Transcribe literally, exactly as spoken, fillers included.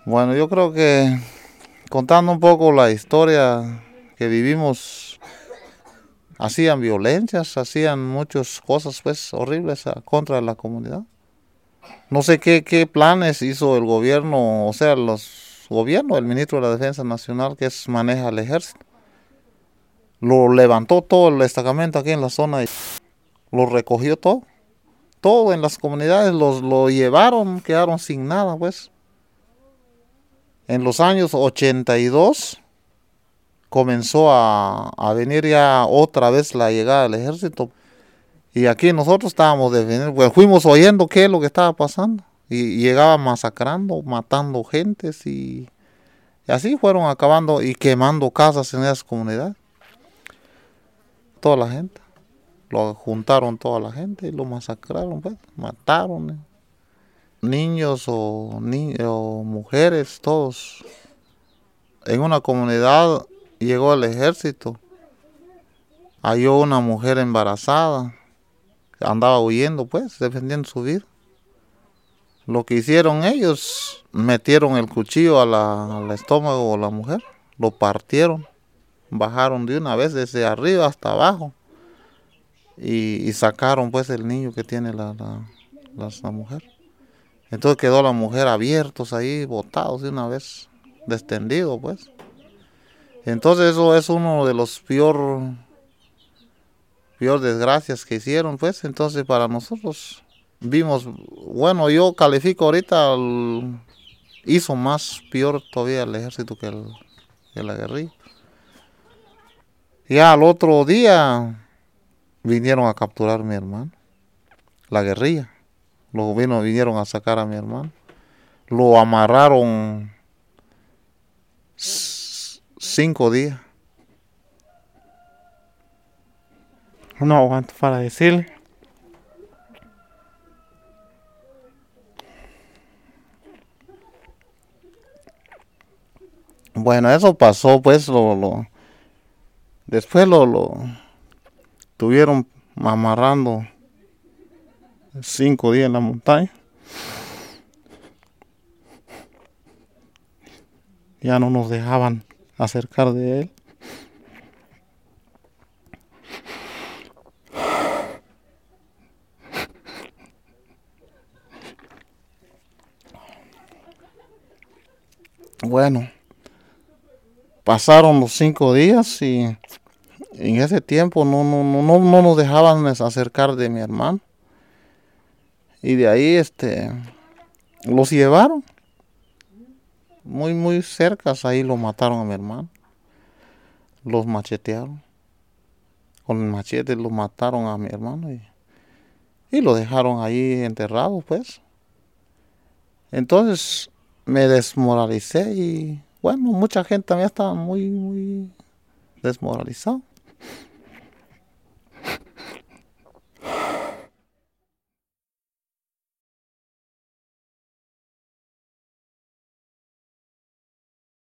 Bueno, yo creo que contando un poco la historia que vivimos, hacían violencias, hacían muchas cosas pues horribles a- contra la comunidad. No sé qué, qué planes hizo el gobierno, o sea, los gobiernos, el ministro de la Defensa Nacional, que es, maneja el ejército. Lo levantó todo el destacamento aquí en la zona y lo recogió todo. Todo en las comunidades los lo llevaron, quedaron sin nada, pues. En los años ochenta y dos comenzó a, a venir ya otra vez la llegada del ejército. Y aquí nosotros estábamos defendiendo, pues fuimos oyendo qué es lo que estaba pasando. Y llegaba masacrando, matando gentes y, y así fueron acabando y quemando casas en esas comunidades. Toda la gente. Lo juntaron toda la gente y lo masacraron, pues, mataron. eh. Niños o, ni o mujeres, todos. En una comunidad llegó el ejército, halló una mujer embarazada, andaba huyendo, pues, defendiendo su vida. Lo que hicieron ellos, metieron el cuchillo a la, al estómago de la mujer, lo partieron, bajaron de una vez desde arriba hasta abajo y, y sacaron pues el niño que tiene la, la, la, la mujer. Entonces quedó la mujer abiertos ahí, botados de una vez, descendido pues. Entonces eso es uno de los peor, peor desgracias que hicieron pues. Entonces para nosotros vimos, bueno, yo califico ahorita, el, hizo más peor todavía el ejército que, el, que la guerrilla. Ya al otro día vinieron a capturar a mi hermano, la guerrilla. Luego vino, vinieron a sacar a mi hermano. Lo amarraron cinco días. No aguanto para decirle. Bueno, eso pasó, pues, lo, lo después lo, lo tuvieron amarrando cinco días en la montaña. Ya no nos dejaban acercar de él. Bueno, pasaron los cinco días y en ese tiempo no, no, no, no, no nos dejaban acercar de mi hermano. Y de ahí este los llevaron muy muy cerca, ahí lo mataron a mi hermano. Los machetearon. Con el machete lo mataron a mi hermano y, y lo dejaron ahí enterrado, pues. Entonces me desmoralicé y bueno, mucha gente también estaba muy muy desmoralizado.